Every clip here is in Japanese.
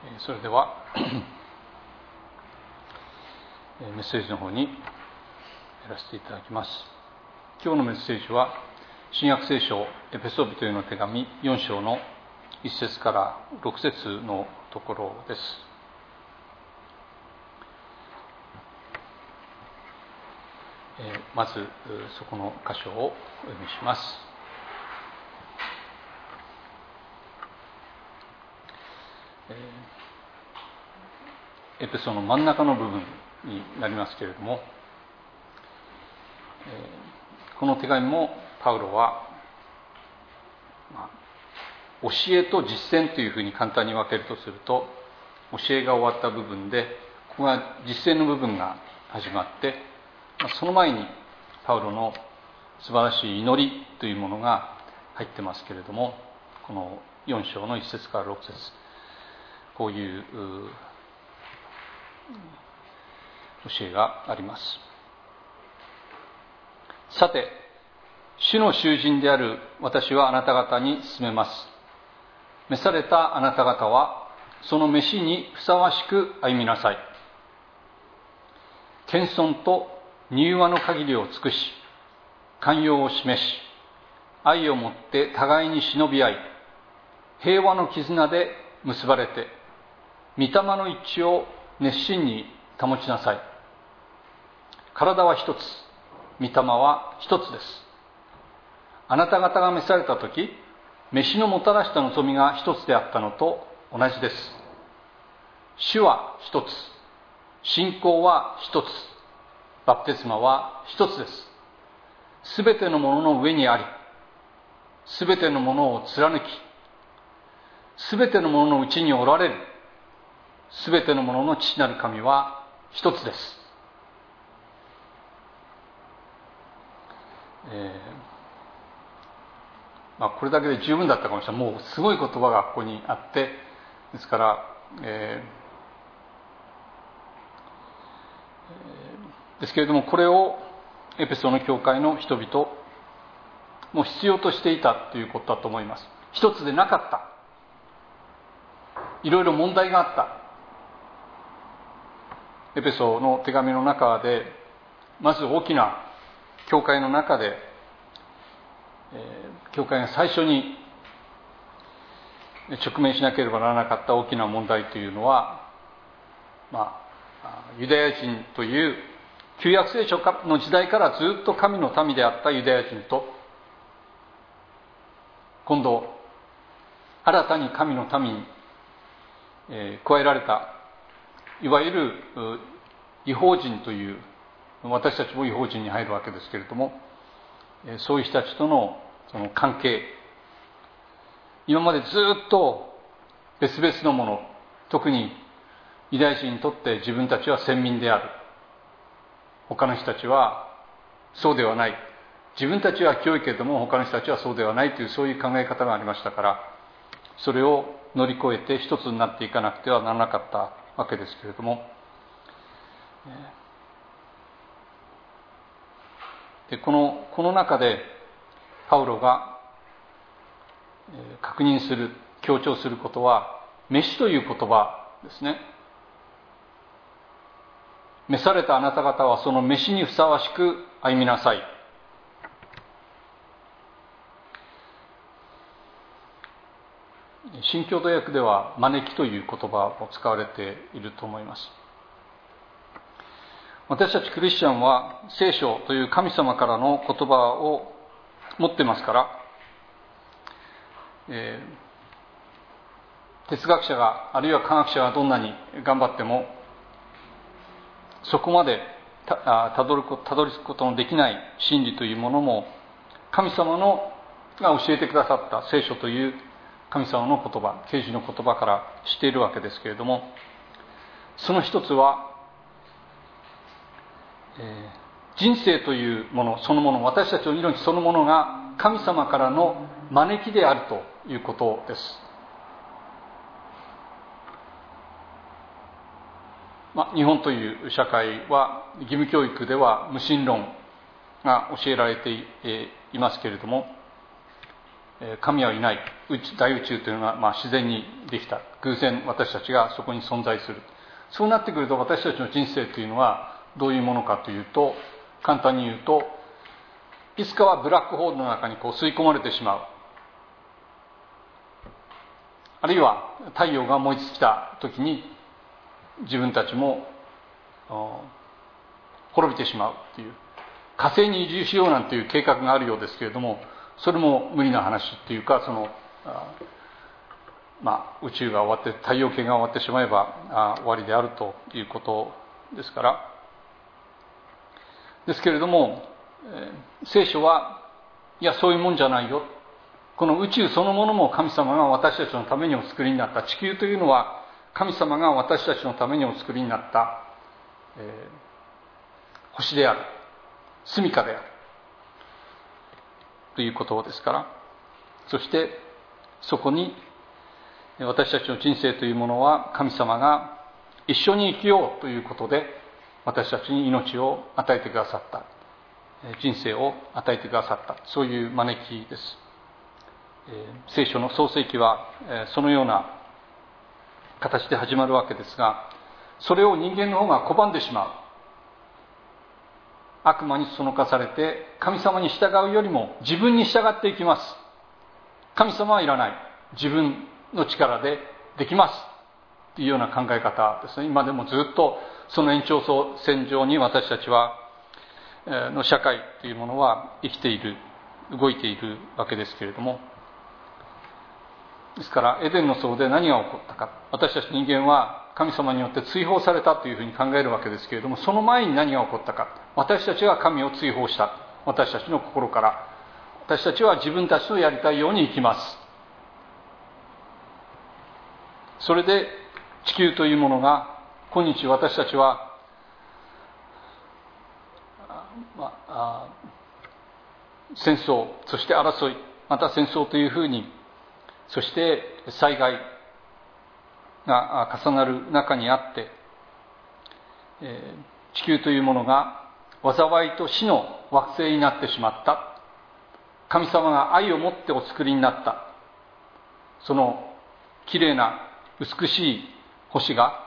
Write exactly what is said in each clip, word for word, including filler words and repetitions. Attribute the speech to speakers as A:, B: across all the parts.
A: それではメッセージの方にやらせていただきます。今日のメッセージは新約聖書エペソビトへの手紙よん章のいち節からろく節のところです。まずそこの箇所をお読みします。エペソの真ん中の部分になりますけれども、この手紙もパウロは、まあ、教えと実践というふうに簡単に分けるとすると、教えが終わった部分でここが実践の部分が始まって、その前にパウロの素晴らしい祈りというものが入ってますけれども、このよん章のいち節からろく節、こういう教えがあります。さて、主の囚人である私はあなた方に勧めます。召されたあなた方はその召しにふさわしく歩みなさい。謙遜と柔和の限りを尽くし、寛容を示し、愛をもって互いに忍び合い、平和の絆で結ばれて、御霊の一致を熱心に保ちなさい。体は一つ、御霊は一つです。あなた方が召されたとき、召しのもたらした望みが一つであったのと同じです。主は一つ、信仰は一つ、バプテスマは一つです。すべてのものの上にあり、すべてのものを貫き、すべてのもののうちにおられる、すべてのものの父なる神は一つです。えーまあ、これだけで十分だったかもしれない。もうすごい言葉がここにあって、ですから、えー、ですけれども、これをエペソの教会の人々も必要としていたということだと思います。一つでなかった。いろいろ問題があった。エペソの手紙の中で、まず大きな教会の中で、えー、教会が最初に直面しなければならなかった大きな問題というのは、まあ、ユダヤ人という旧約聖書の時代からずっと神の民であったユダヤ人と、今度新たに神の民に、えー、加えられたいわゆる異邦人という、私たちも異邦人に入るわけですけれども、そういう人たちとのその関係、今までずっと別々のもの、特にユダヤ人にとって自分たちは先民である、他の人たちはそうではない、自分たちは清いけれども他の人たちはそうではないという、そういう考え方がありましたから、それを乗り越えて一つになっていかなくてはならなかったわけですけれども、でこのこの中でパウロが確認する、強調することは、召しという言葉ですね。召されたあなた方はその召しにふさわしく歩みなさい。新共同訳では招きという言葉を使われていると思います。私たちクリスチャンは聖書という神様からの言葉を持ってますから、えー、哲学者があるいは科学者がどんなに頑張ってもそこまでたたどるたどり着くことのできない真理というものも、神様のが教えてくださった聖書という神様の言葉、啓示の言葉から知っているわけですけれども、その一つは、えー、人生というものそのもの、私たちの命そのものが神様からの招きであるということです。まあ、日本という社会は義務教育では無神論が教えられていますけれども、 神はいない、大宇宙というのはまあ自然にできた、偶然私たちがそこに存在する。そうなってくると、私たちの人生というのはどういうものかというと、簡単に言うと、いつかはブラックホールの中にこう吸い込まれてしまう。あるいは太陽が燃え尽きた時に自分たちも滅びてしまうという、火星に移住しようなんていう計画があるようですけれども、それも無理な話っていうか、そのまあ宇宙が終わって太陽系が終わってしまえば終わりであるということですから。ですけれども、えー、聖書はいやそういうもんじゃないよ、この宇宙そのものも神様が私たちのためにお作りになった、地球というのは神様が私たちのためにお作りになった、えー、星である、住処であるということですから。そしてそこに私たちの人生というものは神様が一緒に生きようということで私たちに命を与えてくださった、人生を与えてくださった、そういう招きです。聖書の創世記はそのような形で始まるわけですが、それを人間の方が拒んでしまう。悪魔にそそのかされて神様に従うよりも自分に従っていきます。神様はいらない、自分の力でできますというような考え方ですね。今でもずっとその延長線上に私たちはの社会というものは生きている、動いているわけですけれども、ですからエデンの園で何が起こったか、私たち人間は神様によって追放されたというふうに考えるわけですけれども、その前に何が起こったか、私たちが神を追放した。私たちの心から、私たちは自分たちのやりたいように生きます。それで地球というものが今日私たちはまあ、戦争、そして争い、また戦争というふうに、そして災害が重なる中にあって、えー、地球というものが災いと死の惑星になってしまった。神様が愛を持ってお作りになった、そのきれいな美しい星が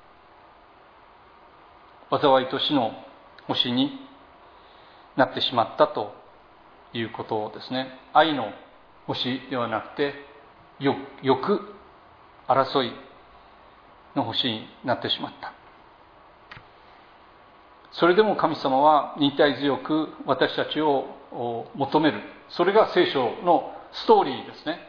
A: 災いと死の星になってしまったということですね。愛の星ではなくて欲、争いの星になってしまった。それでも神様は忍耐強く私たちを求める。それが聖書のストーリーですね。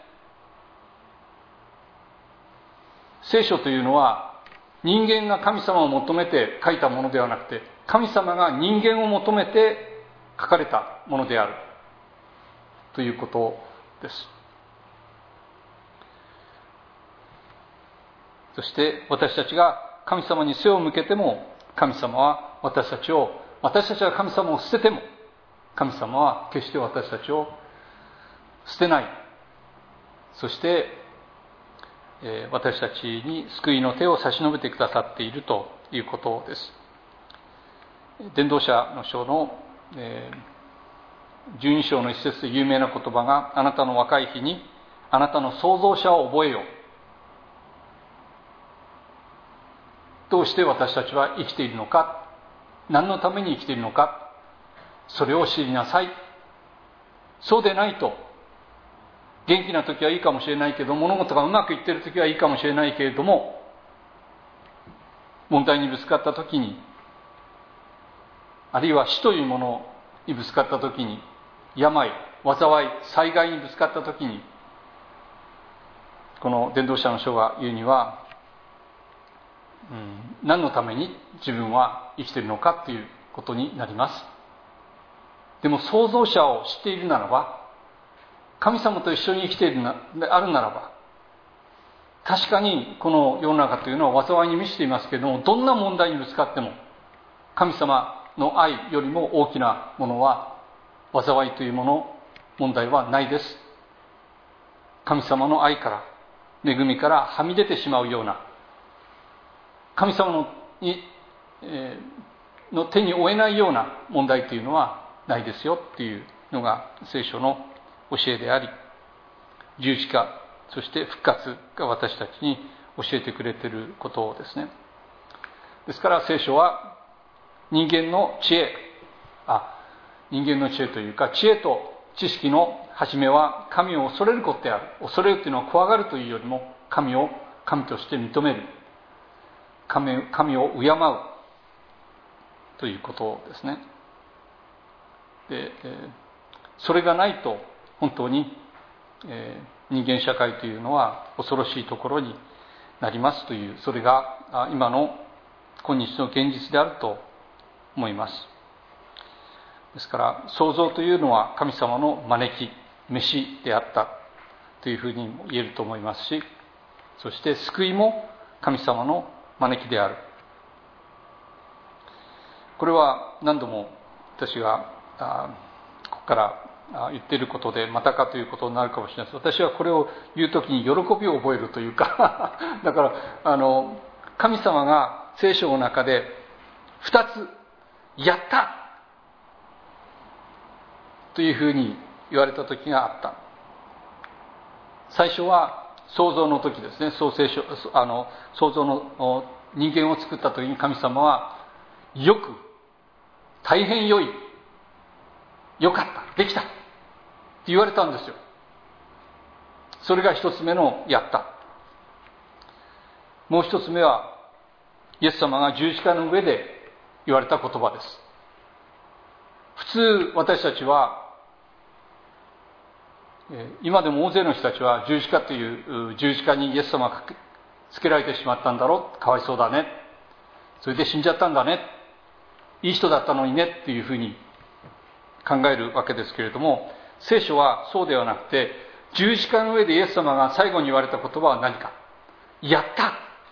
A: 聖書というのは人間が神様を求めて書いたものではなくて、神様が人間を求めて書かれたものであるということです。そして私たちが神様に背を向けても、神様は私たちを、私たちが神様を捨てても神様は決して私たちを捨てない。そして私たちに救いの手を差し伸べてくださっているということです。伝道者の書のじゅうに章の一節で有名な言葉が、あなたの若い日にあなたの創造者を覚えよ。どうして私たちは生きているのか、何のために生きているのか、それを知りなさい。そうでないと、元気な時はいいかもしれないけど、物事がうまくいっている時はいいかもしれないけれども、問題にぶつかった時に、あるいは死というものにぶつかった時に、病、災い、災害にぶつかった時に、この伝道者の書が言うには、うん、何のために自分は生きているのかということになります。でも創造者を知っているならば、神様と一緒に生きているなであるならば、確かにこの世の中というのは災いに満ちていますけれども、どんな問題にぶつかっても神様の愛よりも大きなものは、災いというもの、問題はないです。神様の愛から、恵みからはみ出てしまうような、神様のに、えー、の手に負えないような問題というのはないですよっていうのが聖書の教えであり、 十字架、そして復活が私たちに教えてくれていることですね。ですから聖書は人間の知恵、あ、人間の知恵というか、知恵と知識の始めは神を恐れることである。恐れるというのは怖がるというよりも、神を神として認める。神、神を敬うということですね。で、それがないと本当に、えー、人間社会というのは恐ろしいところになりますという、それが今の今日の現実であると思います。ですから創造というのは神様の招き、召しであったというふうにも言えると思いますし、そして救いも神様の招きである。これは何度も私がここから言っていることでまたかということになるかもしれないです。私はこれを言うときに喜びを覚えるというかだからあの神様が聖書の中で二つやったというふうに言われた時があった。最初は創造の時ですね。創世書、あの創造の人間を作った時に神様はよく、大変良い、よかった、できたって言われたんですよ。それが一つ目のやった。もう一つ目はイエス様が十字架の上で言われた言葉です。普通私たちは、今でも大勢の人たちは十字架という十字架にイエス様がつけられてしまったんだろう、かわいそうだね、それで死んじゃったんだね、いい人だったのにねっていうふうに考えるわけですけれども、聖書はそうではなくて、十字架の上でイエス様が最後に言われた言葉は何か、やった、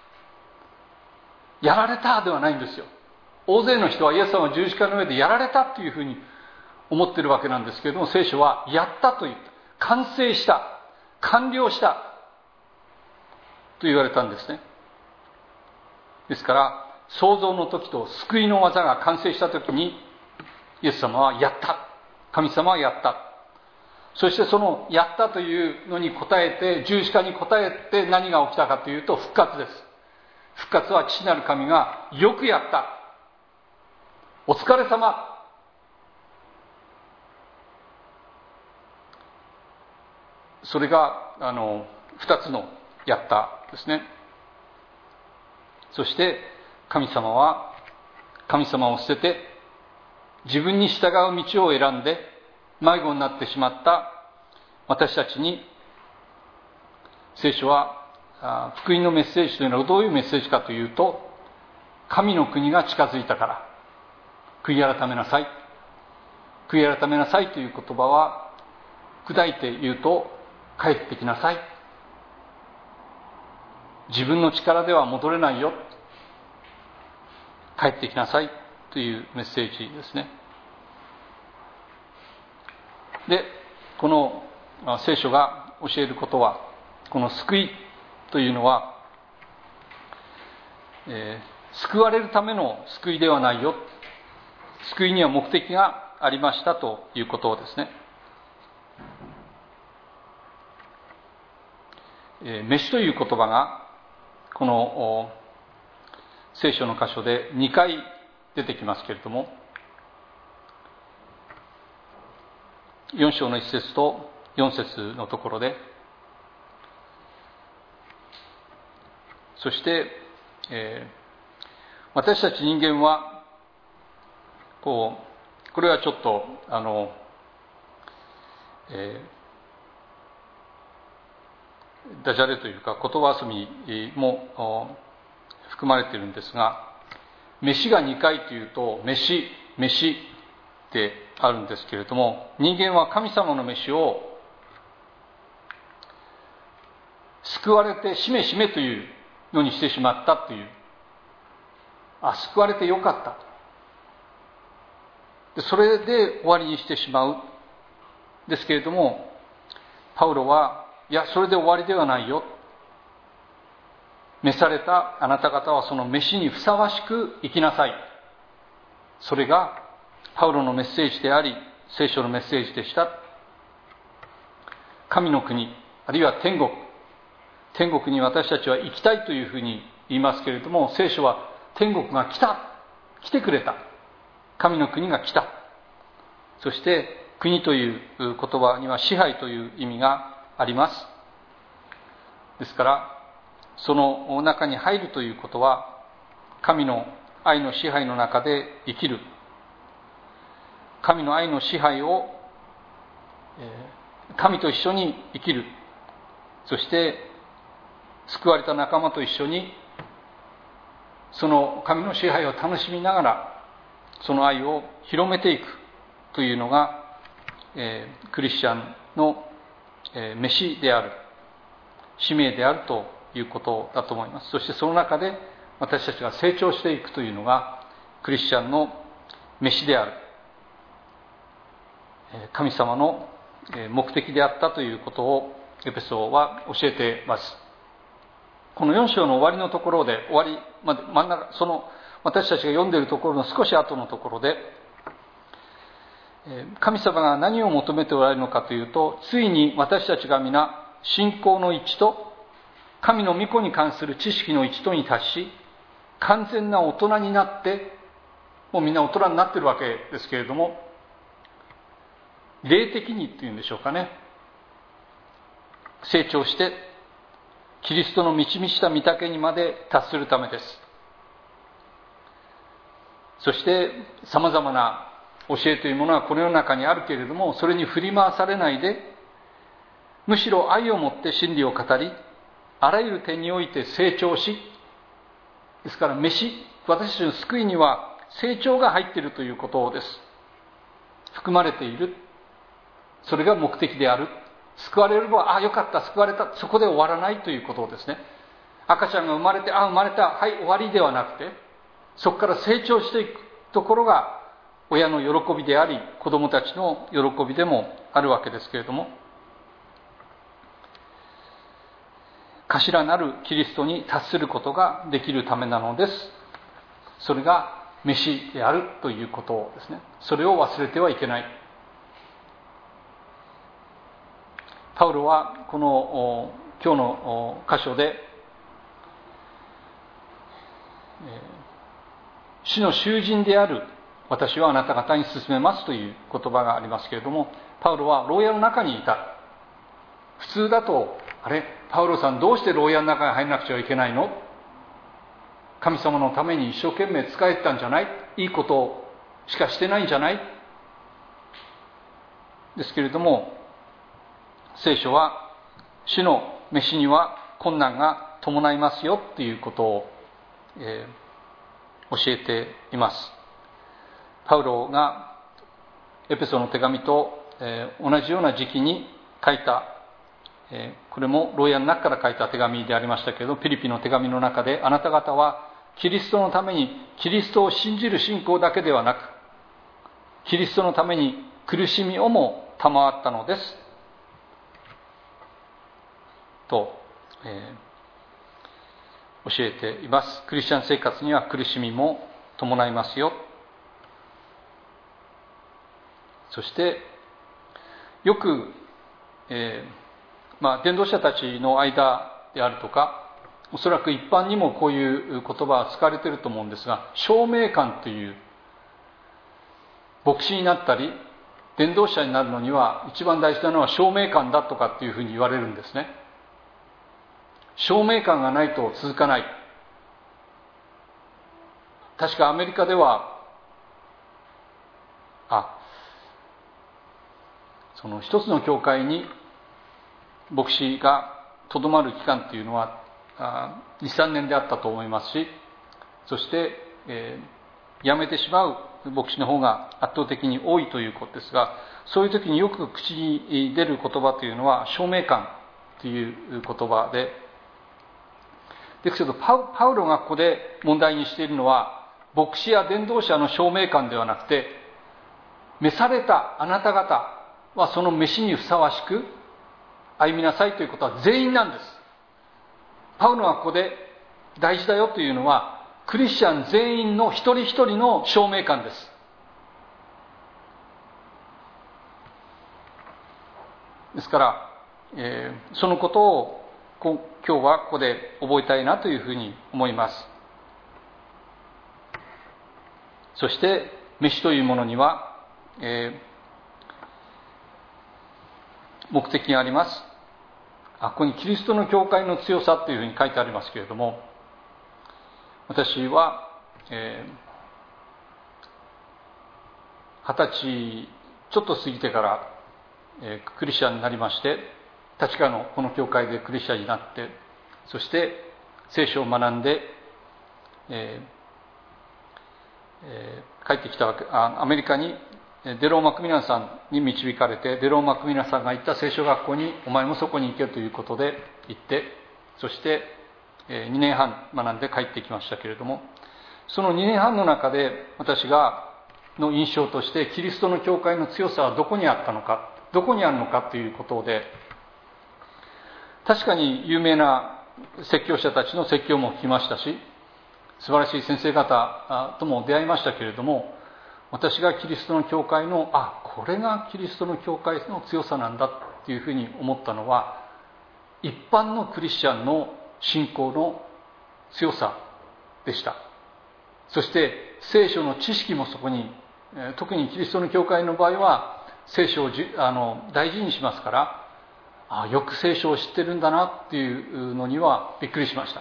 A: やられたではないんですよ。大勢の人はイエス様は十字架の上でやられたというふうに思っているわけなんですけれども、聖書はやったと言った、完成した、完了したと言われたんですね。ですから創造の時と救いの技が完成した時にイエス様はやった、神様はやった。そしてそのやったというのに応えて、十字架に応えて何が起きたかというと復活です。復活は父なる神がよくやった、お疲れ様、それがあの二つのやったですね。そして神様は神様を捨てて自分に従う道を選んで迷子になってしまった私たちに、聖書は福音のメッセージというのはどういうメッセージかというと、神の国が近づいたから悔い改めなさい、悔い改めなさいという言葉は砕いて言うと帰ってきなさい、自分の力では戻れないよ、帰ってきなさいというメッセージですね。で、この聖書が教えることは、この救いというのは、えー、救われるための救いではないよ、救いには目的がありましたということですね。えー、召しという言葉がこの聖書の箇所でにかい出てきますけれども、よん章のいち節とよん節のところで、そして、えー、私たち人間はこうこれはちょっとあの、えー、ダジャレというか言葉遊びも含まれているんですが、飯がにかいというと飯飯ってあるんですけれども、人間は神様の飯を救われてしめしめというのにしてしまったという、あ、救われてよかったで、それで終わりにしてしまうですけれども、パウロはいや、それで終わりではないよ、召されたあなた方はその召しにふさわしく生きなさい、それがパウロのメッセージであり聖書のメッセージでした。神の国、 あるいは天国、天国に私たちは行きたいというふうに言いますけれども、聖書は天国が来た、来てくれた、神の国が来た。そして国という言葉には支配という意味があります。ですからその中に入るということは、神の愛の支配の中で生きる、神の愛の支配を神と一緒に生きる、そして救われた仲間と一緒にその神の支配を楽しみながらその愛を広めていくというのが、えー、クリスチャンの、えー、召しである、使命であるということだと思います。そしてその中で私たちが成長していくというのがクリスチャンの召しである、神様の目的であったということをエペソは教えています。このよん章の終わりのところで、終わりまで真ん中、その私たちが読んでいるところの少し後のところで、神様が何を求めておられるのかというと、ついに私たちが皆信仰の一と神の御子に関する知識の一とに達し、完全な大人になって、もうみんな大人になっているわけですけれども、霊的にっていうんでしょうかね、成長してキリストの満ち満ちた御岳にまで達するためです。そしてさまざまな教えというものはこの世の中にあるけれども、それに振り回されないで、むしろ愛を持って真理を語り、あらゆる点において成長し、ですから召し、私たちの救いには成長が入っているということです。含まれている。それが目的である。救われれば、ああよかった、救われた、そこで終わらないということですね。赤ちゃんが生まれて、ああ生まれた、はい終わりではなくて、そこから成長していくところが親の喜びであり、子供たちの喜びでもあるわけですけれども、頭なるキリストに達することができるためなのです。それが召しであるということですね。それを忘れてはいけない。パウロはこの今日の箇所で、主の囚人である私はあなた方に進めますという言葉がありますけれども、パウロは牢屋の中にいた。普通だと、あれパウロさんどうして牢屋の中に入らなくちゃいけないの？神様のために一生懸命仕えてたんじゃない？いいことしかしてないんじゃない？ですけれども、聖書は主の召しには困難が伴いますよということを、えー、教えています。パウロがエペソの手紙と、えー、同じような時期に書いた、えー、これも牢屋の中から書いた手紙でありましたけれど、ピリピの手紙の中で、あなた方はキリストのためにキリストを信じる信仰だけではなく、キリストのために苦しみをも賜ったのですと、えー、教えています。クリスチャン生活には苦しみも伴いますよ。そしてよく、えーまあ、伝道者たちの間であるとか、おそらく一般にもこういう言葉は使われていると思うんですが、証明感という、牧師になったり伝道者になるのには一番大事なのは証明感だとかっていうふうに言われるんですね。証明感がないと続かない。確かアメリカでは、あ、その一つの教会に牧師がとどまる期間というのはに、さんねんであったと思いますし、そして、えー、辞めてしまう牧師の方が圧倒的に多いということですが、そういう時によく口に出る言葉というのは証明感という言葉で、ですけどパウ、パウロがここで問題にしているのは、牧師や伝道者の証明感ではなくて、召されたあなた方はその召しにふさわしく歩みなさいということは全員なんです。パウロがここで大事だよというのは、クリスチャン全員の一人一人の証明感です。ですからえー、そのことを今日はここで覚えたいなというふうに思います。そして飯というものには、えー、目的があります。あ、ここにキリストの教会の強さというふうに書いてありますけれども、私は、えー、二十歳ちょっと過ぎてから、えー、クリスチャンになりまして、立川のこの教会でクリスチャンになって、そして聖書を学んで、えーえー、帰ってきたわけ、あアメリカにデロー・マクミランさんに導かれて、デロー・マクミランさんが行った聖書学校にお前もそこに行けということで行って、そしてにねんはん学んで帰ってきましたけれども、そのにねんはんの中で私がの印象として、キリストの教会の強さはどこにあったのか、どこにあるのかということで、確かに有名な説教者たちの説教も聞きましたし、素晴らしい先生方とも出会いましたけれども、私がキリストの教会の、あ、これがキリストの教会の強さなんだっていうふうに思ったのは、一般のクリスチャンの信仰の強さでした。そして聖書の知識もそこに、特にキリストの教会の場合は聖書をじあの大事にしますから、あ、よく聖書を知ってるんだなっていうのにはびっくりしました。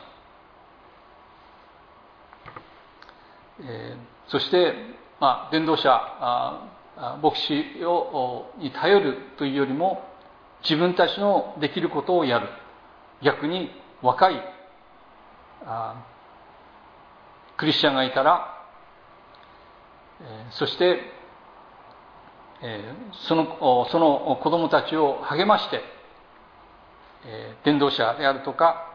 A: えー、そして、まあ、伝道者、あ牧師をに頼るというよりも、自分たちのできることをやる。逆に若いあクリスチャンがいたら、えー、そして、えー、そのその子供たちを励まして、えー、伝道者であるとか、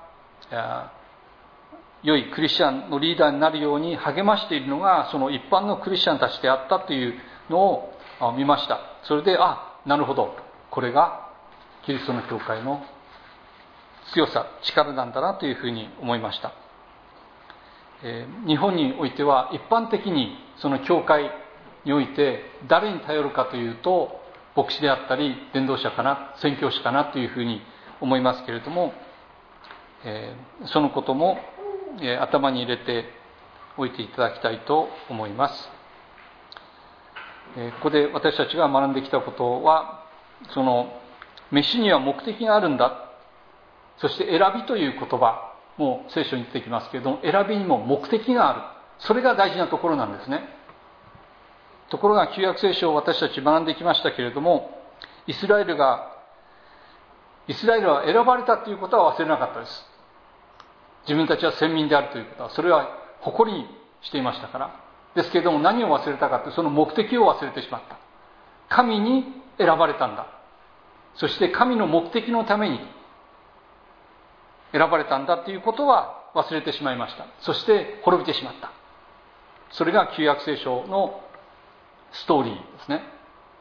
A: 良いクリスチャンのリーダーになるように励ましているのが、その一般のクリスチャンたちであったというのを見ました。それで、あ、なるほど、これがキリストの教会の強さ、力なんだなというふうに思いました。えー、日本においては一般的にその教会において誰に頼るかというと、牧師であったり伝道者かな、宣教師かなというふうに思いますけれども、えー、そのことも、えー、頭に入れておいていただきたいと思います。えー、ここで私たちが学んできたことは、その飯には目的があるんだ、そして選びという言葉も聖書に出てきますけれども、選びにも目的がある、それが大事なところなんですね。ところが旧約聖書を私たち学んできましたけれども、イスラエルがイスラエルは選ばれたということは忘れなかったです。自分たちは先民であるということは、それは誇りにしていましたから。ですけれども、何を忘れたかというと、その目的を忘れてしまった。神に選ばれたんだ。そして神の目的のために選ばれたんだということは忘れてしまいました。そして滅びてしまった。それが旧約聖書のストーリーですね。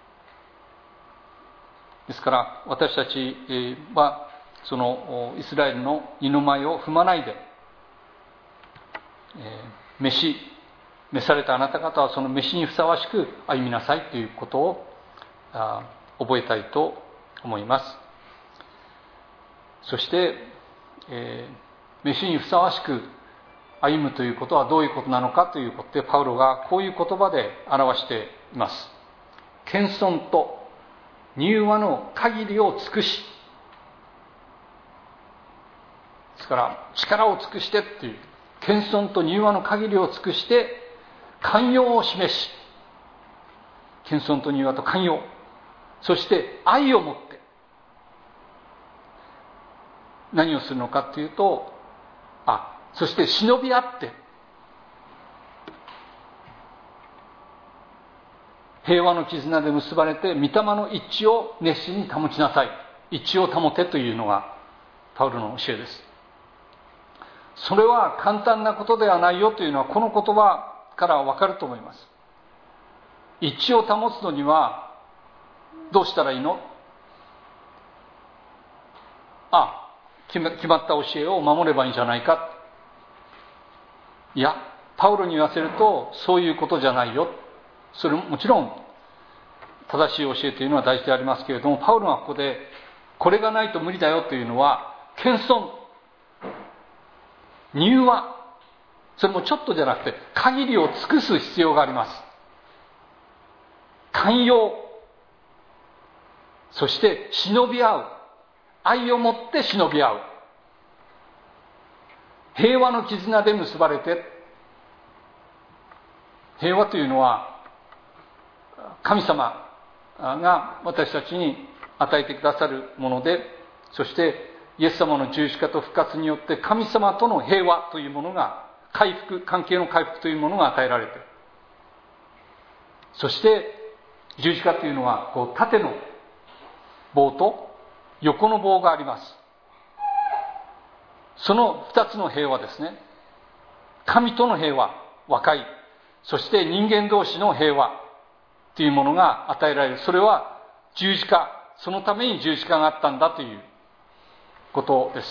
A: ですから私たちはそのイスラエルの二の舞を踏まないで、えー、召し召されたあなた方はその召しにふさわしく歩みなさいということをあ覚えたいと思います。そして、えー、召しにふさわしく歩むということはどういうことなのかということで、パウロがこういう言葉で表しています。謙遜と柔和の限りを尽くし、ですから力を尽くしてっていう、謙遜と柔和の限りを尽くして寛容を示し、謙遜と柔和と寛容、そして愛を持って何をするのかというと、あ、そして忍び合って平和の絆で結ばれて、御霊の一致を熱心に保ちなさい。一致を保てというのがパウロの教えです。それは簡単なことではないよというのは、この言葉からわかると思います。一致を保つのにはどうしたらいいの？あ、決まった教えを守ればいいんじゃないか。いや、パウロに言わせるとそういうことじゃないよ。それももちろん正しい教えというのは大事でありますけれども、パウロはここでこれがないと無理だよというのは、謙遜、柔和、それもちょっとじゃなくて限りを尽くす必要があります。寛容、そして忍び合う、愛をもって忍び合う、平和の絆で結ばれて、平和というのは神様が私たちに与えてくださるもので、そしてイエス様の十字架と復活によって神様との平和というものが、回復、関係の回復というものが与えられている。そして十字架というのはこう縦の棒と横の棒があります。その二つの平和ですね。神との平和、和解、そして人間同士の平和というものが与えられる。それは十字架、そのために十字架があったんだということです。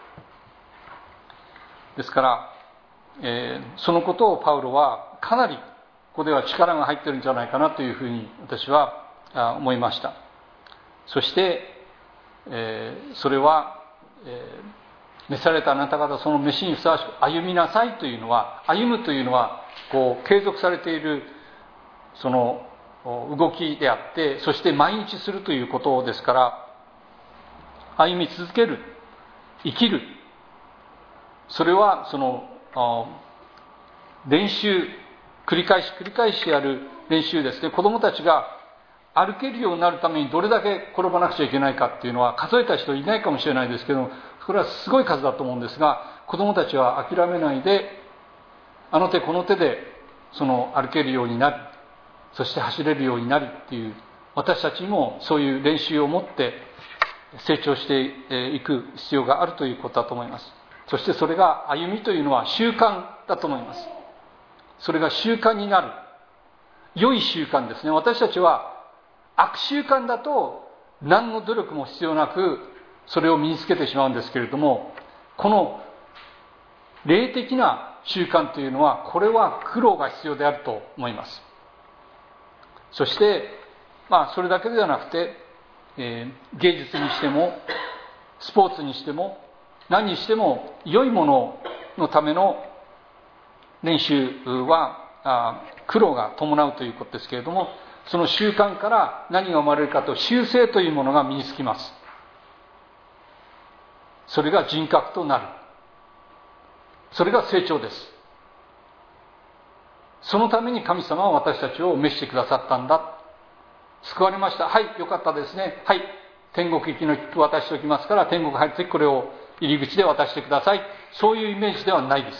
A: ですから、えー、そのことをパウロはかなりここでは力が入っているんじゃないかなというふうに私は思いました。そして、えー、それは、えー、召されたあなた方その召しにふさわしく歩みなさいというのは、歩むというのはこう継続されているその動きであって、そして毎日するということですから、歩み続ける、生きる、それはその練習、繰り返し繰り返しやる練習ですね。子供たちが歩けるようになるためにどれだけ転ばなくちゃいけないかっていうのは数えた人いないかもしれないですけど、これはすごい数だと思うんですが、子供たちは諦めないで、あの手この手でその歩けるようになり、そして走れるようになりっていう、私たちもそういう練習を持って成長していく必要があるということだと思います。そしてそれが歩みというのは習慣だと思います。それが習慣になる。良い習慣ですね。私たちは悪習慣だと何の努力も必要なくそれを身につけてしまうんですけれども、この霊的な習慣というのは、これは苦労が必要であると思います。そして、まあそれだけではなくて、えー、芸術にしてもスポーツにしても何にしても良いもののための練習はあ苦労が伴うということですけれども、その習慣から何が生まれるかと、習性というものが身につきます。それが人格となる。それが成長です。そのために神様は私たちを召してくださったんだ。救われました。はい、よかったですね。はい、天国行きの切符渡しておきますから、天国入るときこれを入り口で渡してください。そういうイメージではないです。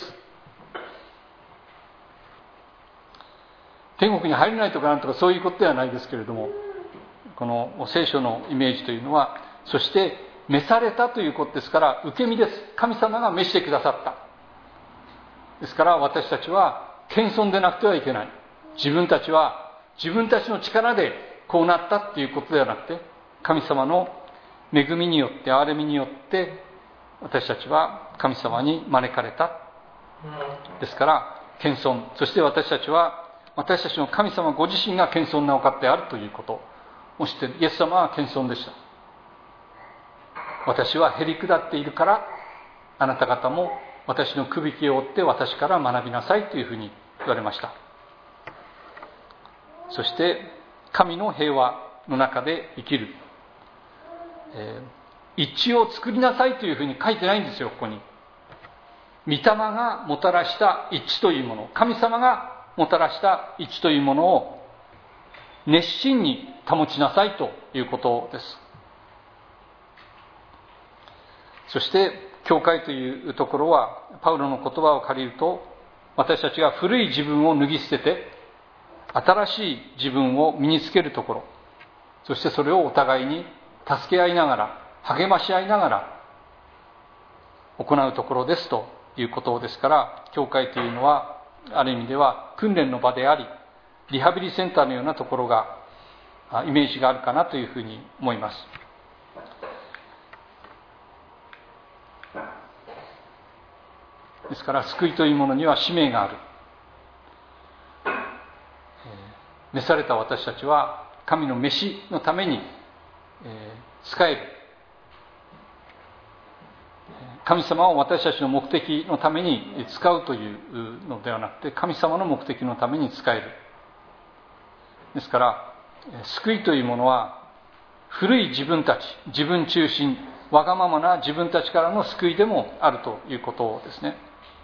A: 天国に入れないとかなんとかそういうことではないですけれども、この聖書のイメージというのは、そして召されたということですから、受け身です。神様が召してくださった。ですから私たちは謙遜でなくてはいけない。自分たちは自分たちの力でこうなったっていうことではなくて、神様の恵みによって、憐れみによって私たちは神様に招かれた。ですから謙遜、そして私たちは私たちの神様ご自身が謙遜なお方であるということを知っている。イエス様は謙遜でした。私はへり下っているからあなた方も私のくびきを追って私から学びなさいというふうに言われました。そして神の平和の中で生きる、えー、一致を作りなさいというふうに書いてないんですよ。ここに御霊がもたらした一致というもの、神様がもたらした一致というものを熱心に保ちなさいということです。そして教会というところはパウロの言葉を借りると、私たちが古い自分を脱ぎ捨てて新しい自分を身につけるところ、そしてそれをお互いに助け合いながら励まし合いながら行うところですということですから、教会というのはある意味では訓練の場であり、リハビリセンターのようなところがイメージがあるかなというふうに思います。ですから救いというものには使命がある。召された私たちは神の召しのために仕える、 神様を私たちの目的のために使うというのではなくて、神様の目的のために使える。ですから救いというものは古い自分たち、自分中心、わがままな自分たちからの救いでもあるということですね。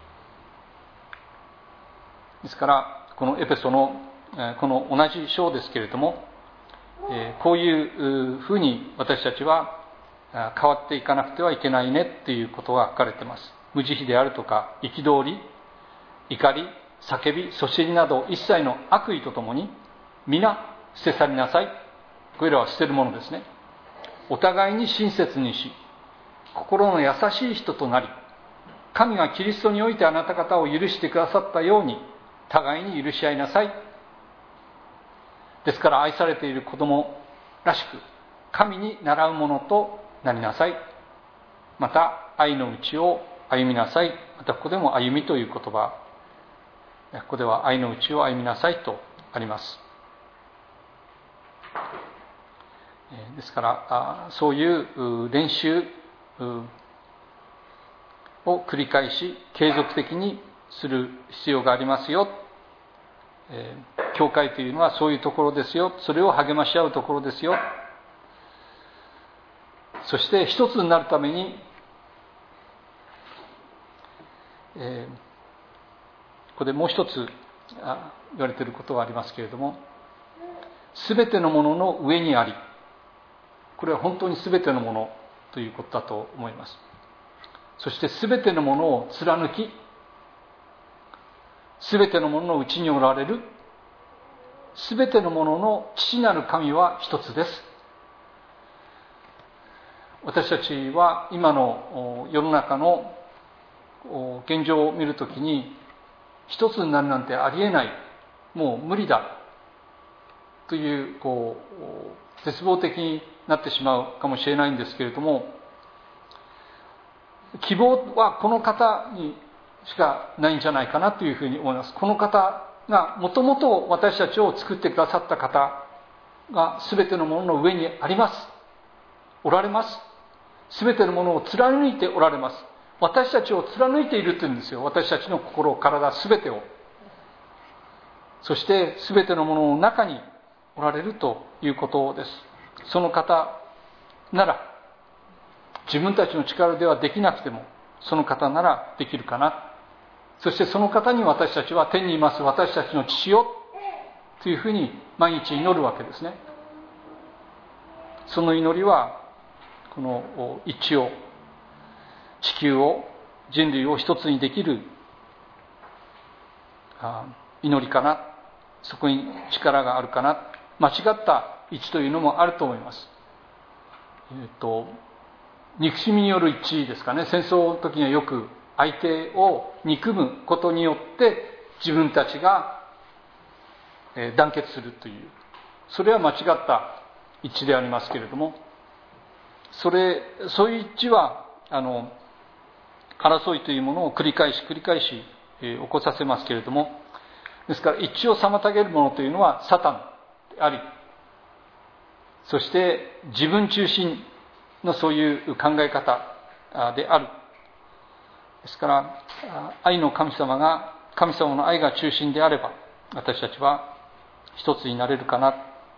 A: ですからこのエペソのこの同じ章ですけれども、こういうふうに私たちは変わっていかなくてはいけないねっていうことが書かれています。無慈悲であるとか憤り、怒り、叫び、そしりなど一切の悪意とともに皆捨て去りなさい。これらは捨てるものですね。お互いに親切にし、心の優しい人となり、神がキリストにおいてあなた方を許してくださったように互いに許し合いなさい。ですから愛されている子供らしく神に倣うものとなりなさい。また愛の道を歩みなさい。またここでも歩みという言葉、ここでは愛の道を歩みなさいとあります。ですからそういう練習を繰り返し継続的にする必要がありますよ。教会というのはそういうところですよ。それを励まし合うところですよ。そして一つになるために、えー、ここでもう一つあ言われていることがありますけれども、すべてのものの上にあり、これは本当にすべてのものということだと思います。そしてすべてのものを貫き、すべてのもののうちにおられるすべてのものの父なる神は一つです。私たちは今の世の中の現状を見るときに、一つになるなんてありえない、もう無理だという、こう絶望的になってしまうかもしれないんですけれども、希望はこの方にしかないんじゃないかなというふうに思います。この方がもともと私たちを作ってくださった方が全てのものの上にあります。おられます。全てのものを貫いておられます。私たちを貫いているというんですよ。私たちの心、体、全てを。そして全てのものの中におられるということです。その方なら、自分たちの力ではできなくても、その方ならできるかな。そしてその方に私たちは天にいます私たちの父よというふうに毎日祈るわけですね。その祈りはこの一地を、地球を、人類を一つにできる祈りかな。そこに力があるかな。間違った一致というのもあると思います。えっと憎しみによる一致ですかね。戦争の時にはよく相手を憎むことによって自分たちが団結するという、それは間違った一致でありますけれども、それそういう一致はあの争いというものを繰り返し繰り返し、えー、起こさせますけれども、ですから一致を妨げるものというのはサタンであり、そして自分中心のそういう考え方である。ですから愛の神様が神様の愛が中心であれば、私たちは一つになれるかな。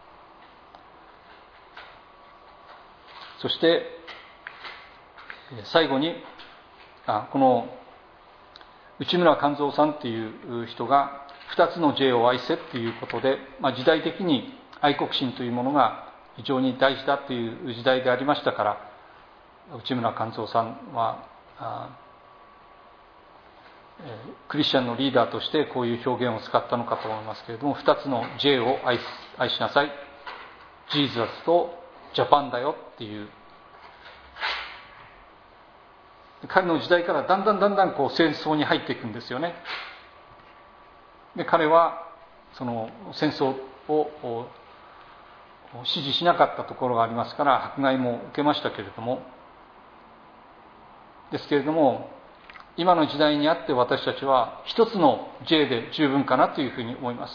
A: そして最後に、あこの内村勘三さんという人が二つの J を愛せということで、まあ、時代的に愛国心というものが非常に大事だという時代でありましたから、内村勘三さんはあクリスチャンのリーダーとしてこういう表現を使ったのかと思いますけれども、二つの J を 愛, 愛しなさい、ジーザスとジャパンだよっていう、彼の時代からだんだんだんだんこう戦争に入っていくんですよね。で彼はその戦争を支持しなかったところがありますから迫害も受けましたけれども、ですけれども今の時代にあって私たちは一つの J で十分かなというふうに思います。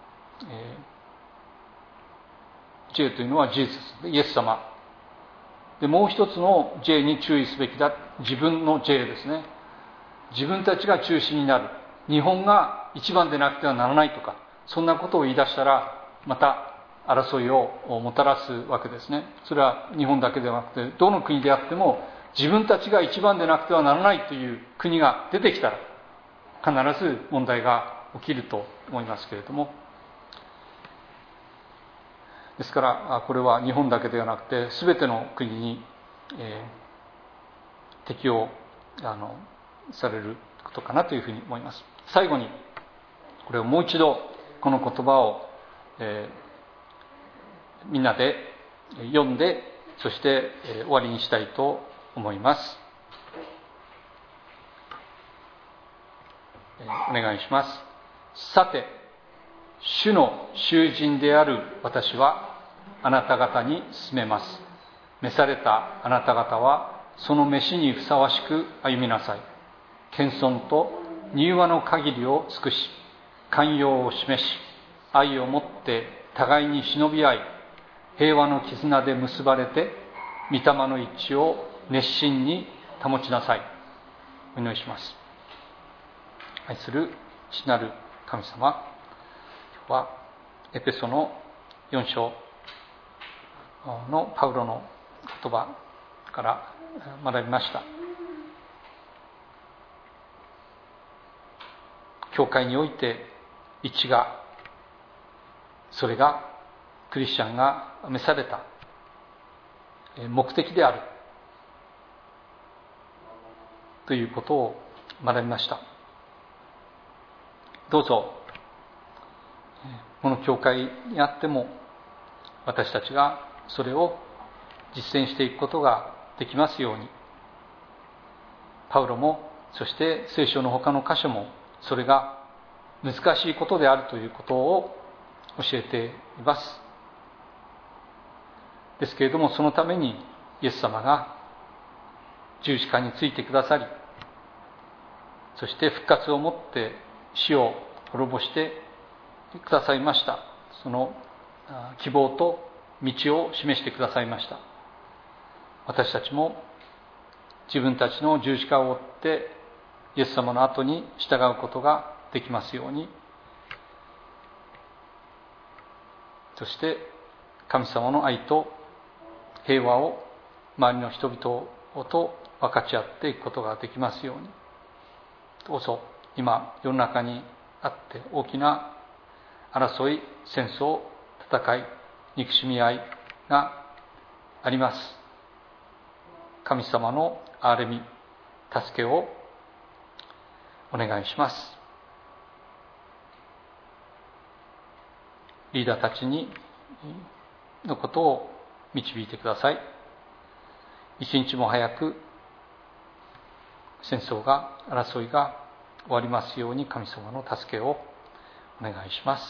A: えー、J というのはジーザス、イエス様でもう一つの J に注意すべきだ。自分の J ですね。自分たちが中心になる。日本が一番でなくてはならないとか、そんなことを言い出したら、また争いをもたらすわけですね。それは日本だけではなくて、どの国であっても、自分たちが一番でなくてはならないという国が出てきたら、必ず問題が起きると思いますけれども、ですからこれは日本だけではなくて全ての国に、えー、適用あのされることかなというふうに思います。最後にこれをもう一度この言葉を、えー、みんなで読んで、そして、えー、終わりにしたいと思います。えー、お願いします。さて、主の囚人である私はあなた方に勧めます。召されたあなた方はその召しにふさわしく歩みなさい。謙遜と柔和の限りを尽くし、寛容を示し、愛をもって互いに忍び合い、平和の絆で結ばれて、御霊の一致を熱心に保ちなさい。お祈りします。愛する父なる神様、今日はエペソのよん章のパウロの言葉から学びました。教会において一致が、それがクリスチャンが召された目的であるということを学びました。どうぞこの教会にあっても私たちがそれを実践していくことができますように、パウロもそして聖書の他の箇所もそれが難しいことであるということを教えています。ですけれども、そのためにイエス様が十字架についてくださり、そして復活をもって死を滅ぼしてくださいました。その希望と道を示してくださいました。私たちも自分たちの十字架を追ってイエス様の後に従うことができますように、そして神様の愛と平和を周りの人々と分かち合っていくことができますように。どうぞ今世の中にあって大きな争い、戦争、戦い、憎しみ合いがあります。神様の憐れみ、助けをお願いします。リーダーたちにのことを導いてください。一日も早く戦争が、争いが終わりますように神様の助けをお願いします。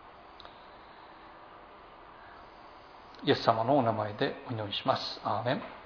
A: イエス様のお名前でお祈りします。アーメン。